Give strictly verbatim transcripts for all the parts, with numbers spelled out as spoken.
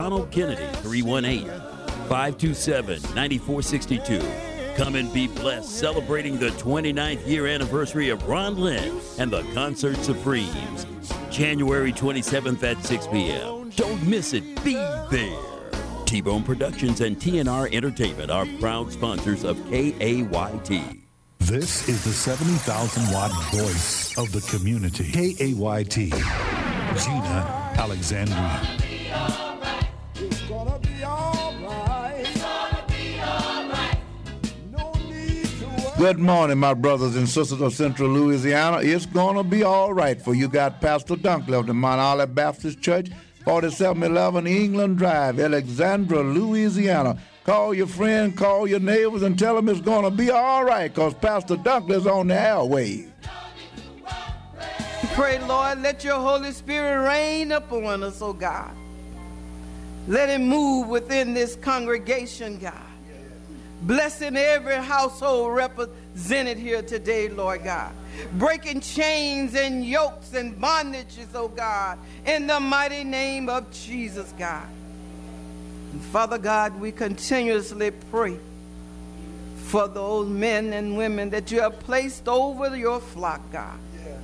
Ronald Kennedy, three one eight, five two seven, nine four six two. Come and be blessed celebrating the twenty-ninth year anniversary of Ron Lynn and the Concert Supremes. January twenty-seventh at six p.m. Don't miss it. Be there. T-Bone Productions and T N R Entertainment are proud sponsors of K A Y T. This is the seventy thousand watt voice of the community. K A Y T. Gina Alexandria. It's gonna be all right. It's gonna be all right. No need to worry. Good morning, my brothers and sisters of Central Louisiana. It's gonna be all right for you. Got Pastor Dunkley of the Mount Olive Baptist Church, forty-seven eleven England Drive, Alexandria, Louisiana. Call your friend, call your neighbors, and tell them it's gonna be all right, because Pastor Dunkley's on the airwaves. Pray, Lord, let your Holy Spirit reign upon us, oh God. Let it move within this congregation, God. Blessing every household represented here today, Lord God. Breaking chains and yokes and bondages, oh God, in the mighty name of Jesus, God. And Father God, we continuously pray for those men and women that you have placed over your flock, God.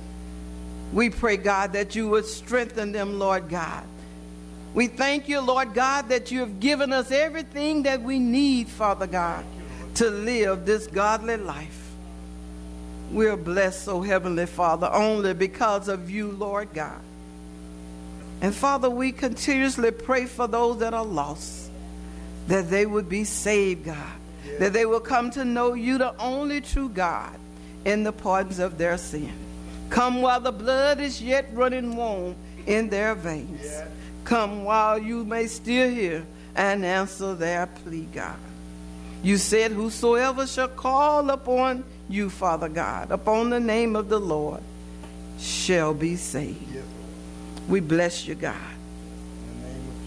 We pray, God, that you would strengthen them, Lord God. We thank you, Lord God, that you have given us everything that we need, Father God, to live this godly life. We're blessed, oh Heavenly Father, only because of you, Lord God. And Father, we continuously pray for those that are lost, that they would be saved, God, that they will come to know you, the only true God, in the pardons of their sin. Come while the blood is yet running warm in their veins. Yeah. Come while you may still hear and answer their plea, God. You said, whosoever shall call upon you, Father God, upon the name of the Lord, shall be saved. Yeah. We bless you, God. In the name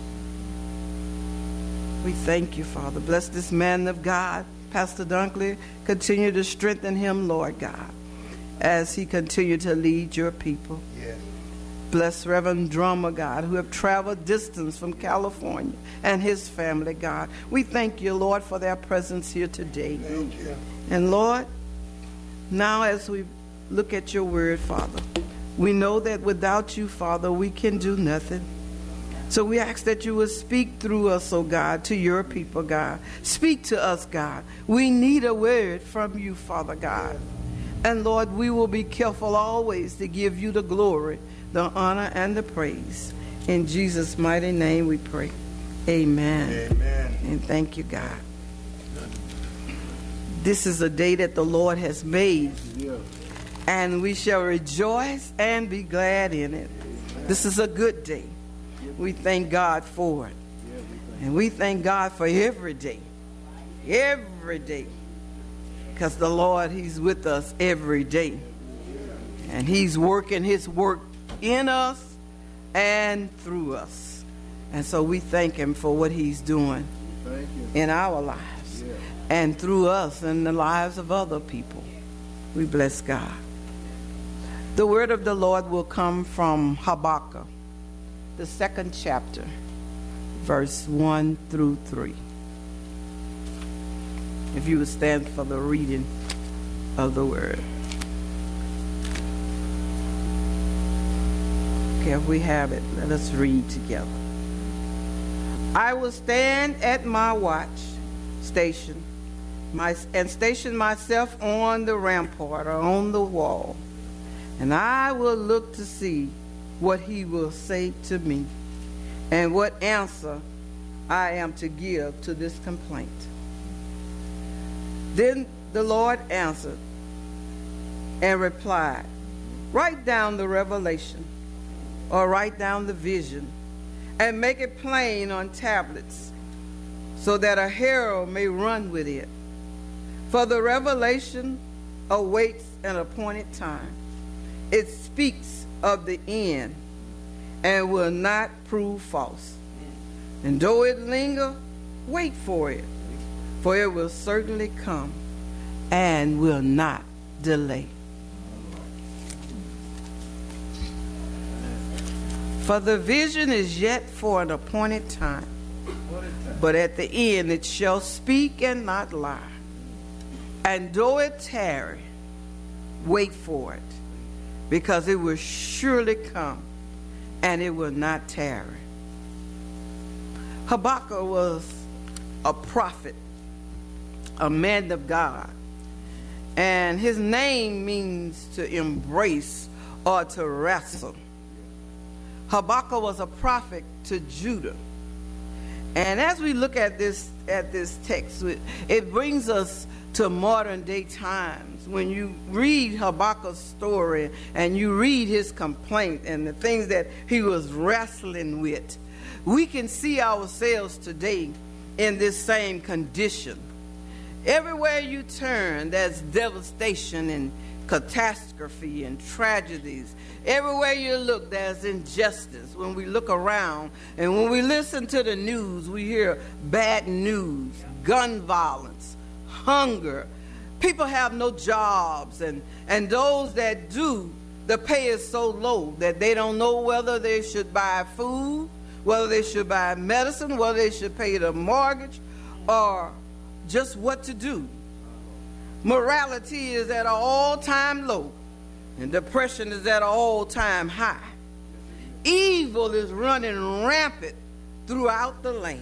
of Jesus. We thank you, Father. Bless this man of God, Pastor Dunkley. Continue to strengthen him, Lord God, as he continued to lead your people. Yes. Bless Reverend Drummer, God, who have traveled distance from California, and his family, God. We thank you, Lord, for their presence here today. Thank you. And Lord, now as we look at your word, Father, we know that without you, Father, we can do nothing. So we ask that you would speak through us, oh God, to your people, God. Speak to us, God. We need a word from you, Father God. And Lord, we will be careful always to give you the glory, the honor, and the praise. In Jesus' mighty name we pray. Amen. Amen. And thank you, God. This is a day that the Lord has made, and we shall rejoice and be glad in it. This is a good day. We thank God for it. And we thank God for every day. Every day. Because the Lord, he's with us every day. And he's working his work in us and through us. And so we thank him for what he's doing in our lives, yeah, and through us and the lives of other people. We bless God. The word of the Lord will come from Habakkuk, the second chapter, verse one through three. If you would stand for the reading of the word. Okay, if we have it, let us read together. I will stand at my watch station my, and station myself on the rampart or on the wall, and I will look to see what he will say to me and what answer I am to give to this complaint. Then the Lord answered and replied, write down the revelation or write down the vision and make it plain on tablets so that a herald may run with it. For the revelation awaits an appointed time. It speaks of the end and will not prove false. And though it linger, wait for it, for it will certainly come and will not delay. For the vision is yet for an appointed time, but at the end it shall speak and not lie. And though it tarry, wait for it, because it will surely come, and it will not tarry. Habakkuk was a prophet, a man of God, and his name means to embrace or to wrestle. Habakkuk was a prophet to Judah. And as we look at this at this text, it brings us to modern day times. When you read Habakkuk's story and you read his complaint and the things that he was wrestling with, we can see ourselves today in this same condition. Everywhere you turn, there's devastation and catastrophe and tragedies. Everywhere you look, there's injustice. When we look around and when we listen to the news, we hear bad news, gun violence, hunger. People have no jobs, and, and those that do, the pay is so low that they don't know whether they should buy food, whether they should buy medicine, whether they should pay the mortgage, or just what to do. Morality is at an all-time low, and depression is at an all-time high. Evil is running rampant throughout the land.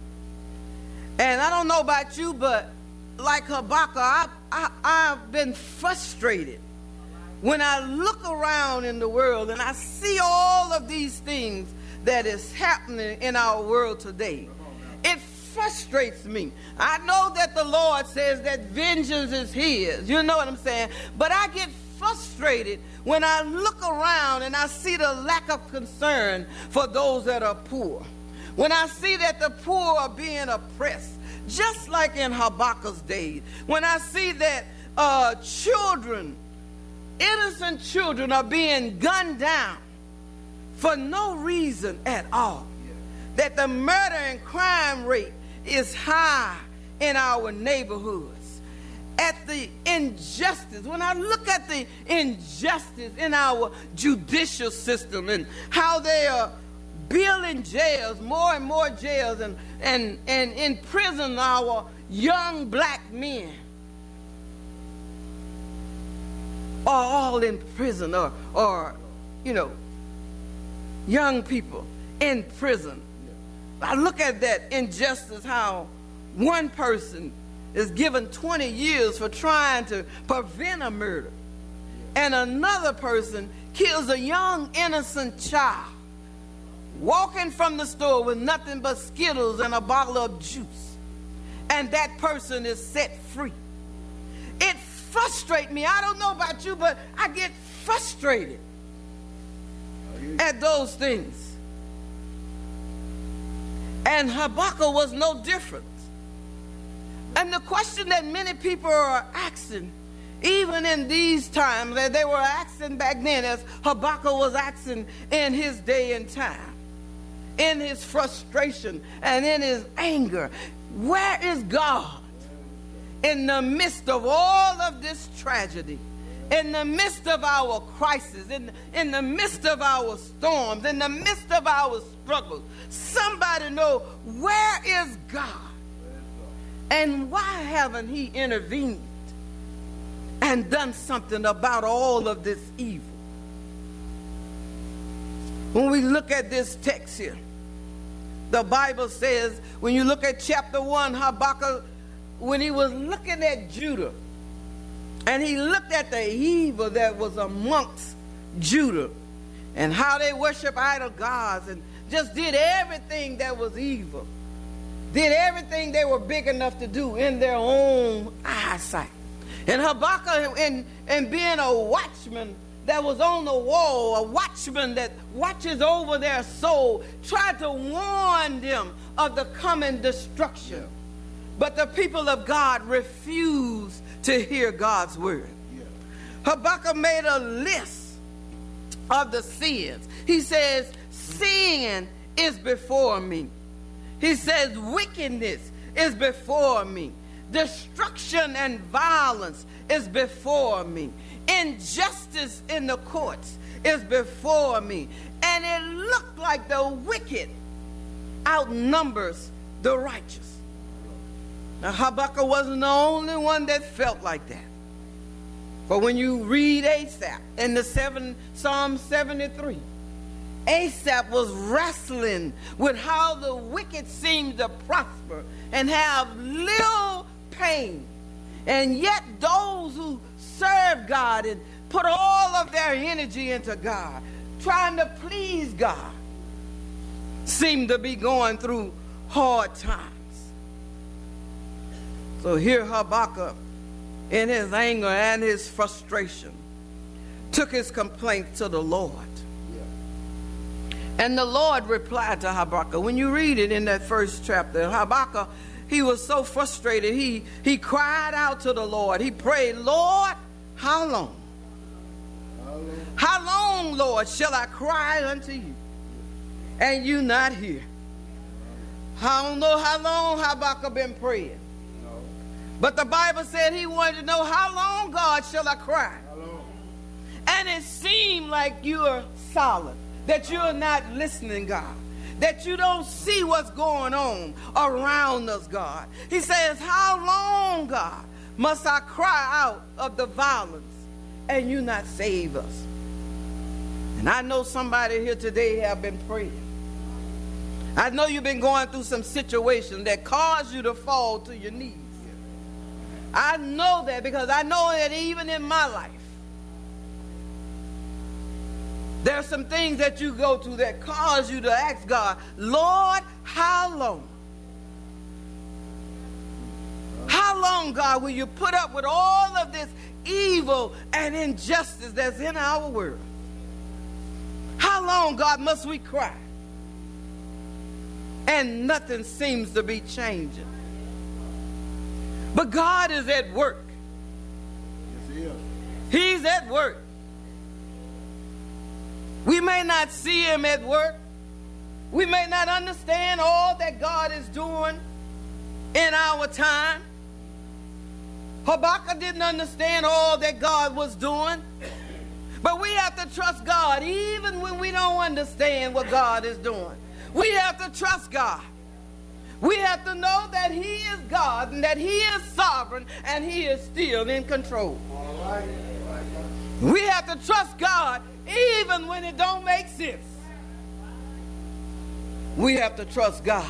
And I don't know about you, but like Habakkuk, I, I, I've been frustrated when I look around in the world and I see all of these things that is happening in our world today. It frustrates me. I know that the Lord says that vengeance is his. You know what I'm saying? But I get frustrated when I look around and I see the lack of concern for those that are poor. When I see that the poor are being oppressed, just like in Habakkuk's days. When I see that uh, children, innocent children, are being gunned down for no reason at all. That the murder and crime rate is high in our neighborhoods. At the injustice, when I look at the injustice in our judicial system and how they are building jails, more and more jails, and, and, and in prison our young black men are all in prison, or, or you know, young people in prison. I look at that injustice, how one person is given twenty years for trying to prevent a murder, and another person kills a young innocent child walking from the store with nothing but Skittles and a bottle of juice, and that person is set free. It frustrates me. I don't know about you, but I get frustrated at those things. And Habakkuk was no different. And the question that many people are asking, even in these times, that they were asking back then, as Habakkuk was asking in his day and time, in his frustration and in his anger, where is God in the midst of all of this tragedy, in the midst of our crisis, in, in the midst of our storms, in the midst of our struggles? Somebody know, where is God? And why haven't he intervened and done something about all of this evil? When we look at this text here, the Bible says, when you look at chapter one, Habakkuk, when he was looking at Judah, and he looked at the evil that was amongst Judah, and how they worship idol gods, and just did everything that was evil, did everything they were big enough to do in their own eyesight. And Habakkuk, and, and being a watchman that was on the wall, a watchman that watches over their soul, tried to warn them of the coming destruction. But the people of God refused to hear God's word. Yeah. Habakkuk made a list of the sins. He says, sin is before me. He says, wickedness is before me. Destruction and violence is before me. Injustice in the courts is before me. And it looked like the wicked outnumbers the righteous. Now, Habakkuk wasn't the only one that felt like that. For when you read Asaph in the seven, Psalm seventy-three, Asaph was wrestling with how the wicked seem to prosper and have little pain. And yet those who serve God and put all of their energy into God, trying to please God, seem to be going through hard times. So here Habakkuk, in his anger and his frustration, took his complaint to the Lord. And the Lord replied to Habakkuk. When you read it in that first chapter, Habakkuk, he was so frustrated, he, he cried out to the Lord. He prayed, Lord, how long? How long? How long, Lord, shall I cry unto you, and you not hear? I don't know how long Habakkuk been praying. No. But the Bible said he wanted to know, how long, God, shall I cry? How long? And it seemed like you're silent, that you're not listening, God, that you don't see what's going on around us, God. He says, how long, God, must I cry out of the violence and you not save us? And I know somebody here today have been praying. I know you've been going through some situations that caused you to fall to your knees. I know that because I know that even in my life, there are some things that you go through that cause you to ask God, Lord, how long? How long, God, will you put up with all of this evil and injustice that's in our world? How long, God, must we cry? And nothing seems to be changing. But God is at work. Yes, he is. He's at work. We may not see him at work. We may not understand all that God is doing in our time. Habakkuk didn't understand all that God was doing. But we have to trust God even when we don't understand what God is doing. We have to trust God. We have to know that he is God and that he is sovereign and he is still in control. All right. All right. We have to trust God even when it don't make sense. We have to trust God.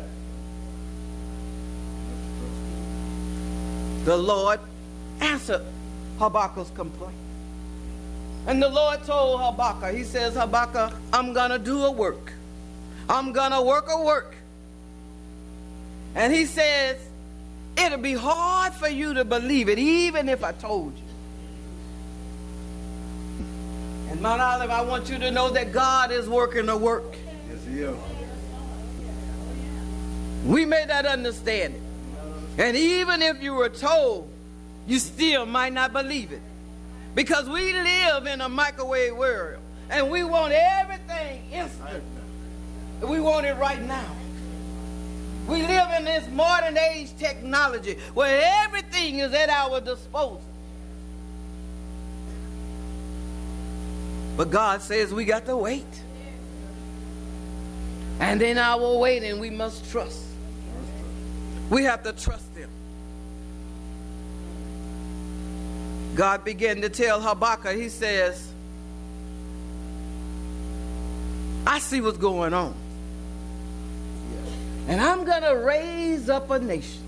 The Lord answered Habakkuk's complaint. And the Lord told Habakkuk, he says, Habakkuk, I'm going to do a work. I'm going to work a work. And he says, it'll be hard for you to believe it, even if I told you. And Mount Olive, I want you to know that God is working a work. Yes, he is. We may not understand it. And even if you were told, you still might not believe it. Because we live in a microwave world. And we want everything instant. We want it right now. We live in this modern age technology where everything is at our disposal. But God says we got to wait. And in our waiting, we must trust. We have to trust him. God began to tell Habakkuk, he says, I see what's going on. And I'm going to raise up a nation.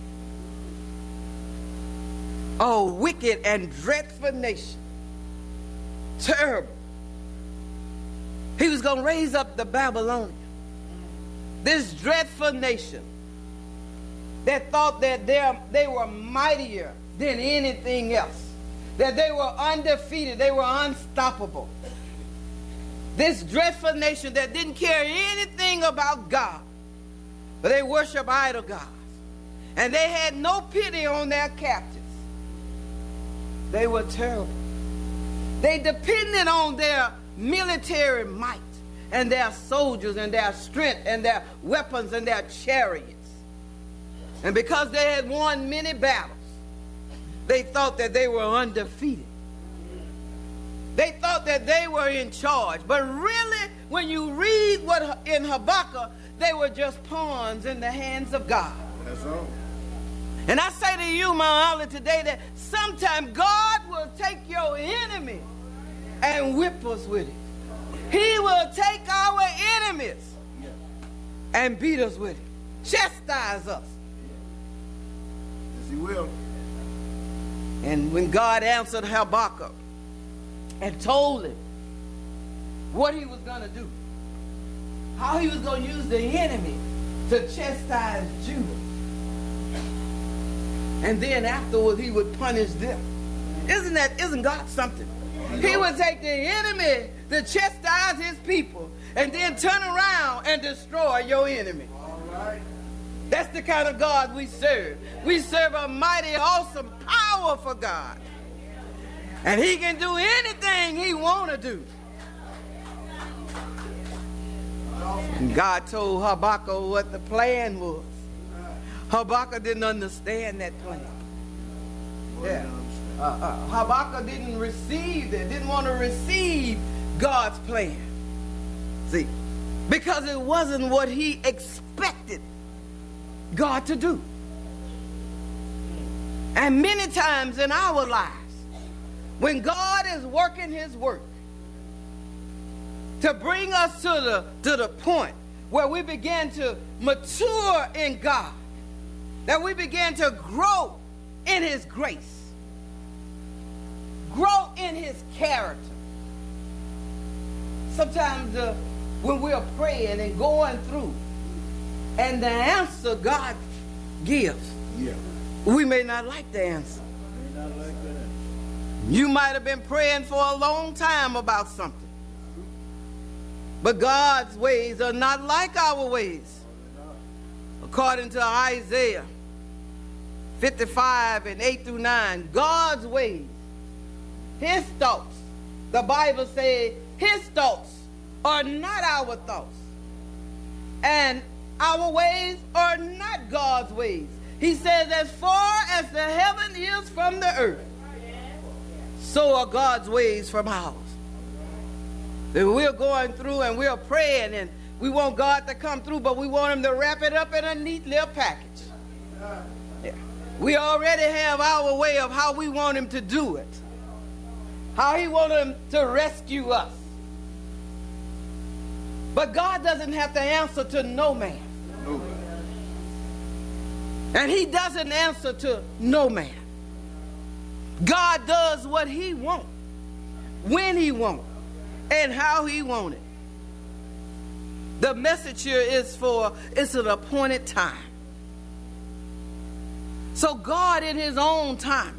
A wicked and dreadful nation. Terrible. He was going to raise up the Babylonians. This dreadful nation that thought that they were mightier than anything else. That they were undefeated. They were unstoppable. This dreadful nation that didn't care anything about God. But they worship idol gods. And they had no pity on their captives. They were terrible. They depended on their military might and their soldiers and their strength and their weapons and their chariots. And because they had won many battles, they thought that they were undefeated. They thought that they were in charge. But really, when you read what in Habakkuk, they were just pawns in the hands of God. That's all. And I say to you, my Ollie, today that sometime God will take your enemy and whip us with it. He will take our enemies and beat us with it. Chastise us. Yes, he will. And when God answered Habakkuk and told him what he was going to do, how he was going to use the enemy to chastise Judah, and then afterwards he would punish them. Isn't that, isn't God something? He would take the enemy to chastise his people and then turn around and destroy your enemy. All right. That's the kind of God we serve. We serve a mighty, awesome, powerful God. And he can do anything he want to do. And God told Habakkuk what the plan was. Habakkuk didn't understand that plan. Yeah. Uh, uh, Habakkuk didn't receive it, didn't want to receive God's plan. See, because it wasn't what he expected God to do. And many times in our lives, when God is working his work to bring us to the, to the point where we begin to mature in God, that we begin to grow in his grace, grow in his character. Sometimes uh, when we're praying and going through, and the answer God gives, Yeah. we may not like the answer. May not like that. You might have been praying for a long time about something. But God's ways are not like our ways. According to Isaiah fifty-five and eight through nine, God's ways, his thoughts, the Bible says his thoughts are not our thoughts. And our ways are not God's ways. He says, as far as the heaven is from the earth, so are God's ways from ours. That we're going through and we're praying and we want God to come through, but we want him to wrap it up in a neat little package. Yeah. We already have our way of how we want him to do it. How he wants him to rescue us. But God doesn't have to answer to no man. No. And he doesn't answer to no man. God does what he wants, when he wants, and how he wants it. The message here is for, it's an appointed time. So God in his own timing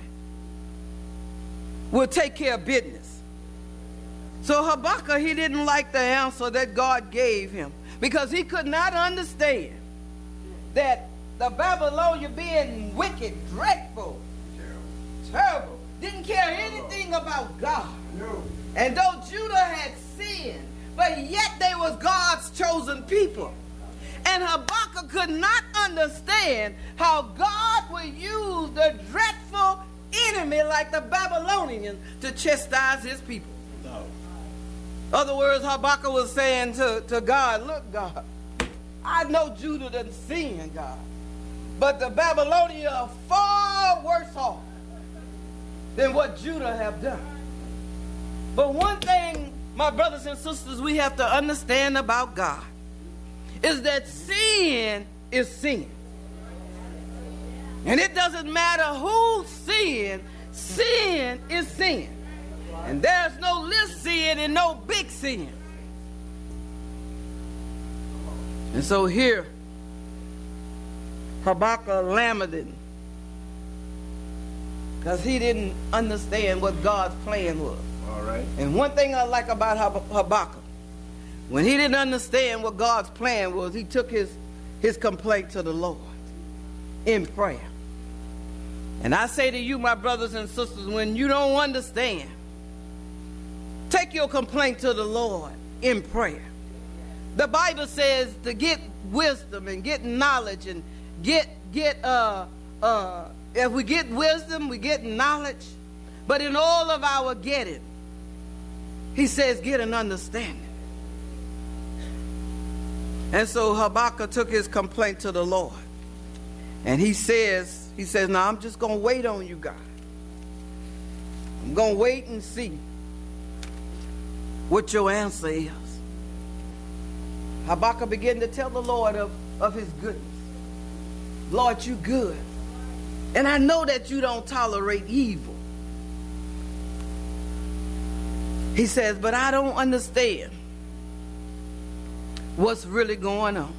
will take care of business. So Habakkuk, he didn't like the answer that God gave him because he could not understand that the Babylonians being wicked, dreadful, terrible, didn't care anything about God. No. And though Judah had sinned, but yet they was God's chosen people. And Habakkuk could not understand how God would use the dreadful enemy like the Babylonians to chastise his people. No. Other words, Habakkuk was saying to, to God, look, God, I know Judah done sinned, God, but the Babylonians are far worse off than what Judah have done. But one thing, my brothers and sisters, we have to understand about God is that sin is sin. And it doesn't matter who sin, sin is sin. And there's no little sin and no big sin. And so here, Habakkuk lamented because he didn't understand what God's plan was. All right. And one thing I like about Hab- Habakkuk, when he didn't understand what God's plan was, he took his, his complaint to the Lord in prayer. And I say to you, my brothers and sisters, when you don't understand, take your complaint to the Lord in prayer. The Bible says to get wisdom and get knowledge and get, get uh, uh, if we get wisdom, we get knowledge. But in all of our getting, He says, get an understanding. And so Habakkuk took his complaint to the Lord. And he says, he says, now I'm just going to wait on you, God. I'm going to wait and see what your answer is. Habakkuk began to tell the Lord of, of his goodness. Lord, you good. And I know that you don't tolerate evil. He says, but I don't understand what's really going on.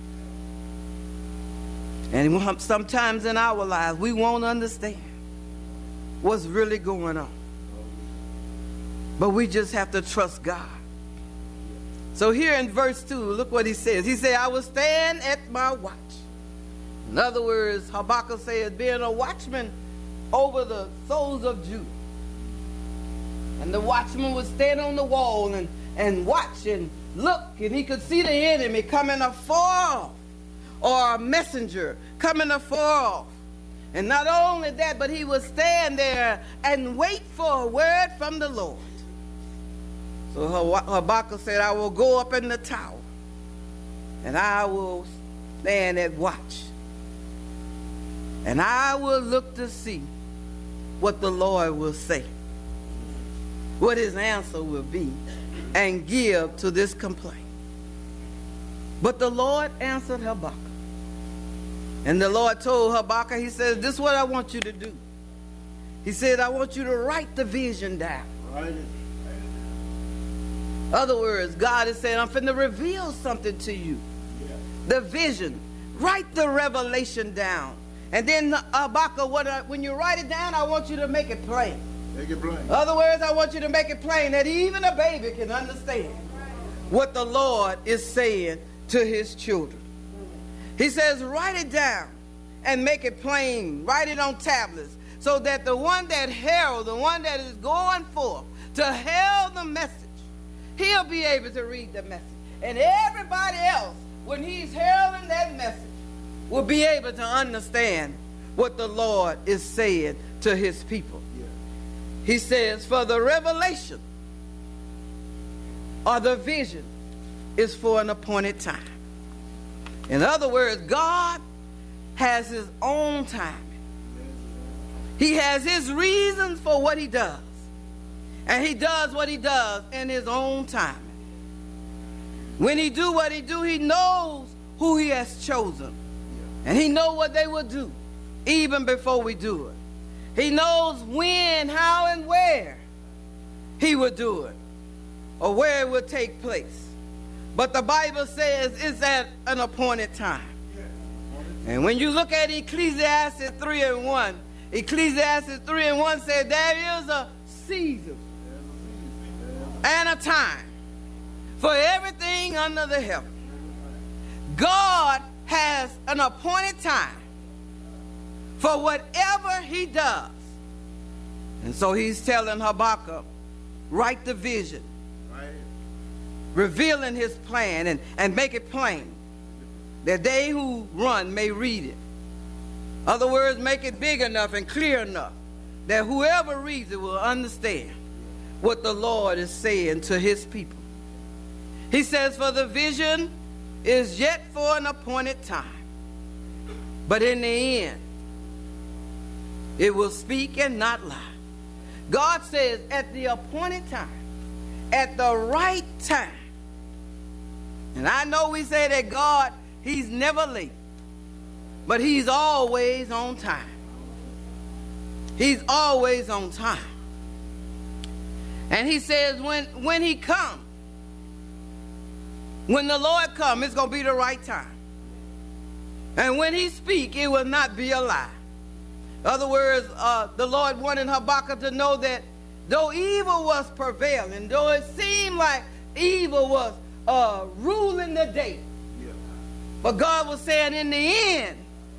And sometimes in our lives, we won't understand what's really going on. But we just have to trust God. So here in verse two, look what he says. He said, I will stand at my watch. In other words, Habakkuk said, being a watchman over the souls of Judah. And the watchman would stand on the wall and, and watch and look, and he could see the enemy coming afar off, or a messenger coming afar off. And not only that, but he would stand there and wait for a word from the Lord. So Habakkuk said, I will go up in the tower, and I will stand at watch. And I will look to see what the Lord will say, what his answer will be, and give to this complaint. But the Lord answered Habakkuk. And the Lord told Habakkuk, he says, this is what I want you to do. He said, I want you to write the vision down. Right. Other words, God is saying, I'm finna reveal something to you. Yeah. The vision. Write the revelation down. And then Habakkuk, what I, when you write it down, I want you to make it plain. Make it plain. Other words, I want you to make it plain that even a baby can understand what the Lord is saying to his children. He says, write it down and make it plain. Write it on tablets so that the one that heralds, the one that is going forth to herald the message, he'll be able to read the message. And everybody else, when he's heralding that message, will be able to understand what the Lord is saying to his people. Yeah. He says, for the revelation or the vision is for an appointed time. In other words, God has his own time. He has his reasons for what he does. And he does what he does in his own time. When he do what he do, he knows who he has chosen. And he knows what they will do even before we do it. He knows when, how, and where he will do it, or where it will take place. But the Bible says it's at an appointed time. And when you look at Ecclesiastes three and one, Ecclesiastes three and one said there is a season and a time for everything under the heaven. God has an appointed time for whatever he does. And so he's telling Habakkuk, write the vision, right, revealing his plan, and, and make it plain that they who run may read it. Other words, make it big enough and clear enough that whoever reads it will understand what the Lord is saying to his people. He says, for the vision is yet for an appointed time, but in the end, it will speak and not lie. God says at the appointed time, at the right time. And I know we say that God, he's never late, but he's always on time. He's always on time. And he says when, when he comes, when the Lord comes, it's going to be the right time. And when he speaks, it will not be a lie. In other words, uh, the Lord wanted Habakkuk to know that though evil was prevailing, though it seemed like evil was uh, ruling the day, yeah, but God was saying in the end,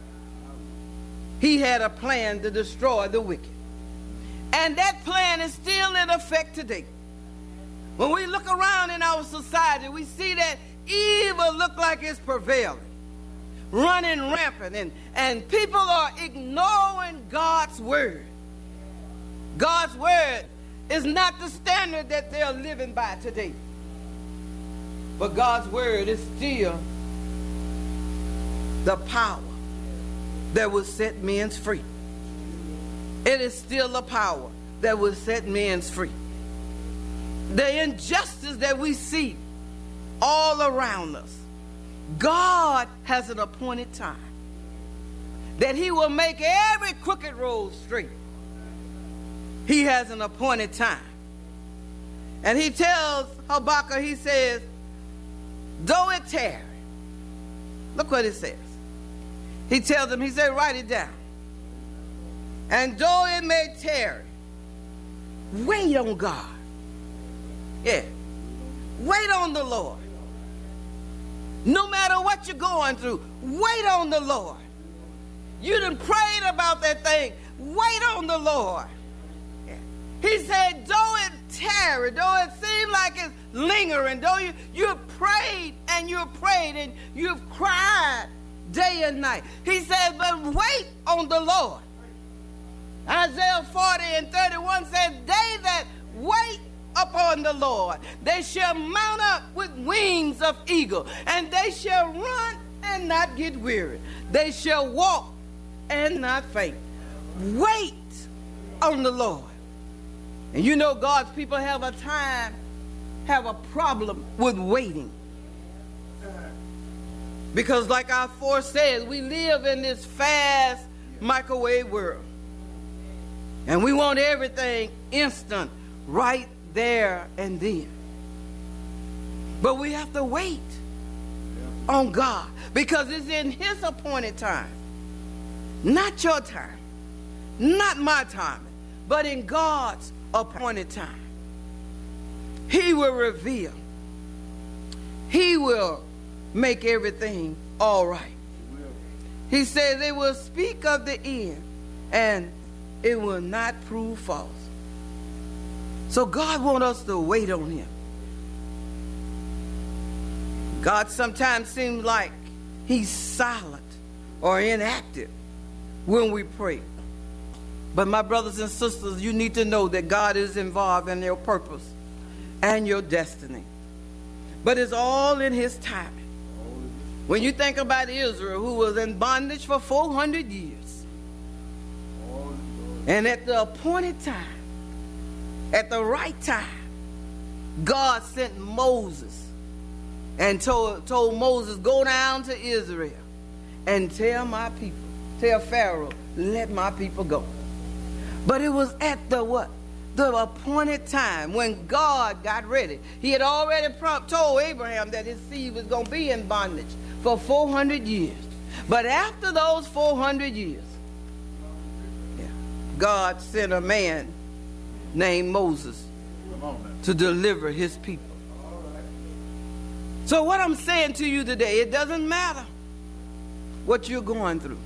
he had a plan to destroy the wicked. And that plan is still in effect today. When we look around in our society, we see that evil look like it's prevailing, running rampant, and, and people are ignoring God's word. God's word is not the standard that they're living by today. But God's word is still the power that will set men free. It is still the power that will set men free. The injustice that we see all around us, God has an appointed time that he will make every crooked road straight. He has an appointed time. And he tells Habakkuk, he says, though it tarry, look what it says. He tells him, he said, write it down. And though it may tarry, wait on God. Yeah. Wait on the Lord. No matter what you're going through, wait on the Lord. You done prayed about that thing. Wait on the Lord. Yeah. He said, though it tarry, though it seems like it's lingering, though you, you've prayed and you've prayed and you've cried day and night. He said, but wait on the Lord. Isaiah forty and thirty-one says, they that wait upon the Lord, they shall mount up with wings of eagle, and they shall run and not get weary. They shall walk and not faint. Wait on the Lord. And you know God's people have a time, have a problem with waiting. Because like our force says, we live in this fast microwave world. And we want everything instant, right there and then. But we have to wait on God because it's in his appointed time. Not your time, not my time, but in God's appointed time. He will reveal. He will make everything all right. He said they will speak of the end and it will not prove false. So God wants us to wait on him. God sometimes seems like he's silent or inactive when we pray. But my brothers and sisters, you need to know that God is involved in your purpose and your destiny. But it's all in his timing. When you think about Israel, who was in bondage for four hundred years, and at the appointed time, at the right time, God sent Moses and told, told Moses, go down to Israel and tell my people, tell Pharaoh, let my people go. But it was at the what? The appointed time when God got ready. He had already told Abraham that his seed was going to be in bondage for four hundred years. But after those four hundred years, yeah, God sent a man named Moses to deliver his people. So what I'm saying to you today, it doesn't matter what you're going through.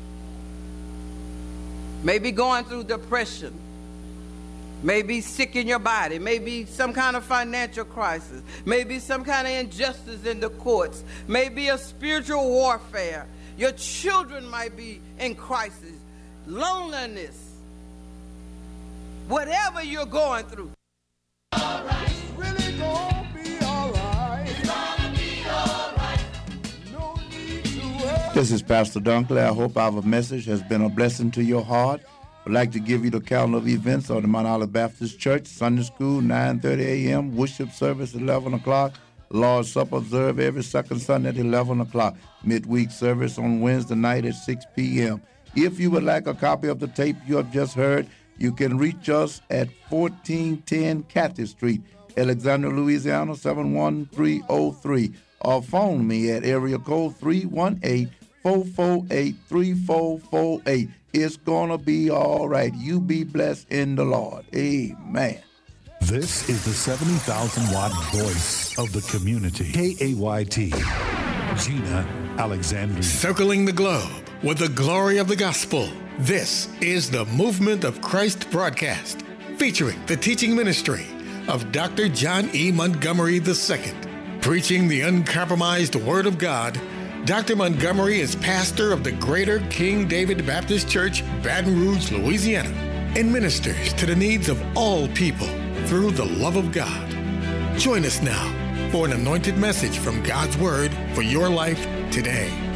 Maybe going through depression, maybe sick in your body, maybe some kind of financial crisis, maybe some kind of injustice in the courts, maybe a spiritual warfare. Your children might be in crisis, loneliness, whatever you're going through. All right. It's really gonna be all right. It's gonna be all right. No need to worry. This is Pastor Dunkley. I hope our message has been a blessing to your heart. I'd like to give you the calendar of events of the Mount Olive Baptist Church. Sunday school, nine thirty a.m., worship service, eleven o'clock. Lord's Supper observed every second Sunday at eleven o'clock. Midweek service on Wednesday night at six p.m. If you would like a copy of the tape you have just heard, you can reach us at fourteen ten Cathy Street, Alexandria, Louisiana, seven one three oh three, or phone me at area code three one eight, four four eight, three four four eight. It's going to be all right. You be blessed in the Lord. Amen. This is the seventy thousand watt voice of the community. K A Y T, Gina Alexandria. Circling the globe with the glory of the gospel. This is the Movement of Christ broadcast, featuring the teaching ministry of Doctor John E. Montgomery the Second. Preaching the uncompromised Word of God, Doctor Montgomery is pastor of the Greater King David Baptist Church, Baton Rouge, Louisiana, and ministers to the needs of all people through the love of God. Join us now for an anointed message from God's Word for your life today.